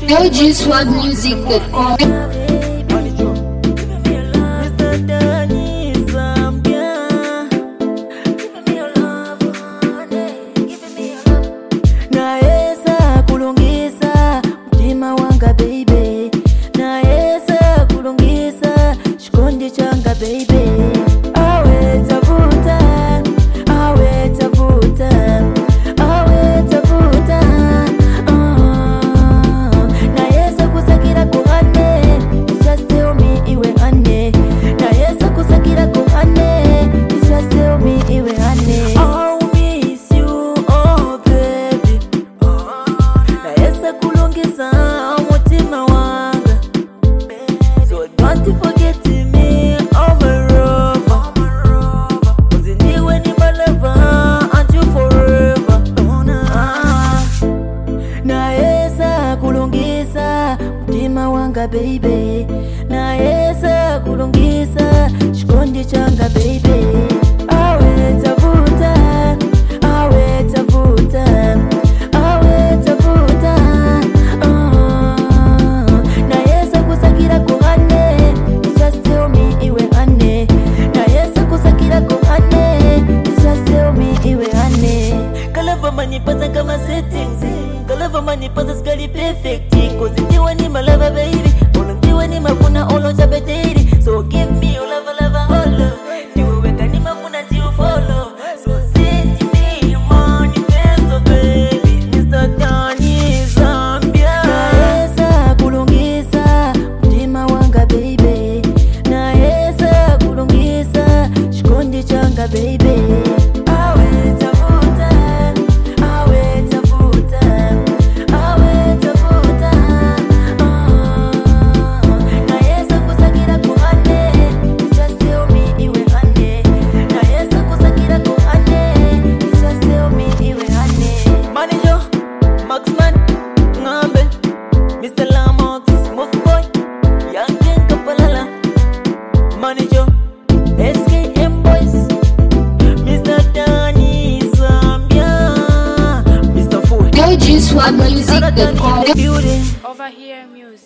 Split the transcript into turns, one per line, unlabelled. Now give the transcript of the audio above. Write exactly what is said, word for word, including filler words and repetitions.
L G Swag Music dot com.
Baby, na yesa kulungisa chikondi changa baby, awe tafuta, awe tafuta, awe tafuta, uh, na yesa kusakira kuhane, just tell me iwe hane, na yesa kusakira kuhane, just tell me iwe hane. Kalava manipasa kama settings, kalava manipasa skali perfect, cause ndiwa ni malava baby. Mafuna olo jabeteri, so give me your love, love, all. You wake and mafuna till follow. So send me your manifesto, baby. Mister Danny Zambia. Na yesa kulungisa, mtima wanga baby. Na yesa kulungisa, chikondi changa baby. Awe tafuta, awe tafuta, awe tafuta.
L G Swag Music dot com.
Over here music.